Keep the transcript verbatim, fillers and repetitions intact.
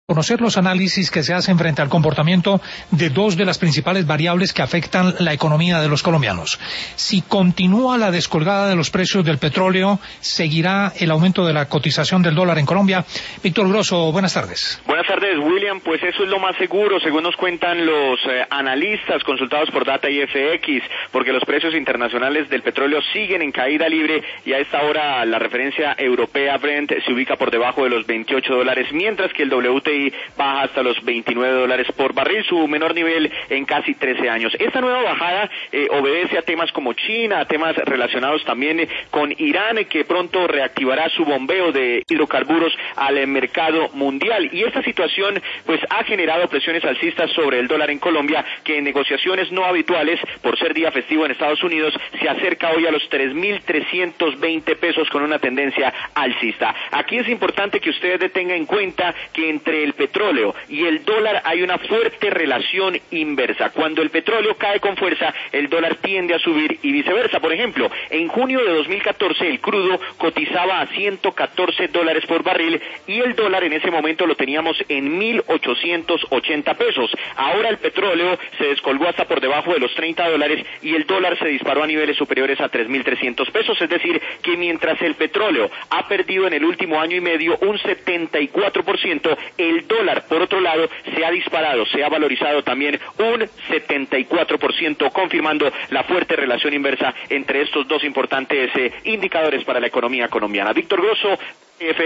Conocer los análisis que se hacen frente al comportamiento de dos de las principales variables que afectan la economía de los colombianos. Si continúa la descolgada de los precios del petróleo, ¿seguirá el aumento de la cotización del dólar en Colombia? Víctor Grosso, buenas tardes. Buenas tardes, William. Pues eso es lo más seguro, según nos cuentan los eh, analistas consultados por Data y F X, porque los precios internacionales del petróleo siguen en caída libre y a esta hora la referencia europea Brent se ubica por debajo de los veintiocho dólares, mientras que el W T I baja hasta los veintinueve dólares por barril, su menor nivel en casi trece años. Esta nueva bajada eh, obedece a temas como China, a temas relacionados también eh, con Irán, eh, que pronto reactivará su bombeo de hidrocarburos al eh, mercado mundial. Y esta situación pues ha generado presiones alcistas sobre el dólar en Colombia, que en negociaciones no habituales, por ser día festivo en Estados Unidos, se acerca hoy a los tres mil trescientos veinte pesos con una tendencia alcista. Aquí es importante que usted tenga en cuenta que entre el petróleo y el dólar hay una fuerte relación inversa. Cuando el petróleo cae con fuerza, el dólar tiende a subir y viceversa. Por ejemplo, en junio de dos mil catorce el crudo cotizaba a ciento catorce dólares por barril y el dólar en ese momento lo teníamos en mil ochocientos ochenta pesos. Ahora el petróleo se descolgó hasta por debajo de los treinta dólares y el dólar se disparó a niveles superiores a tres mil trescientos pesos. Es decir, que mientras el petróleo ha perdido en el último año y medio un setenta y cuatro por ciento, el El dólar, por otro lado, se ha disparado, se ha valorizado también un setenta y cuatro por ciento, confirmando la fuerte relación inversa entre estos dos importantes eh, indicadores para la economía colombiana. Víctor Grosso, F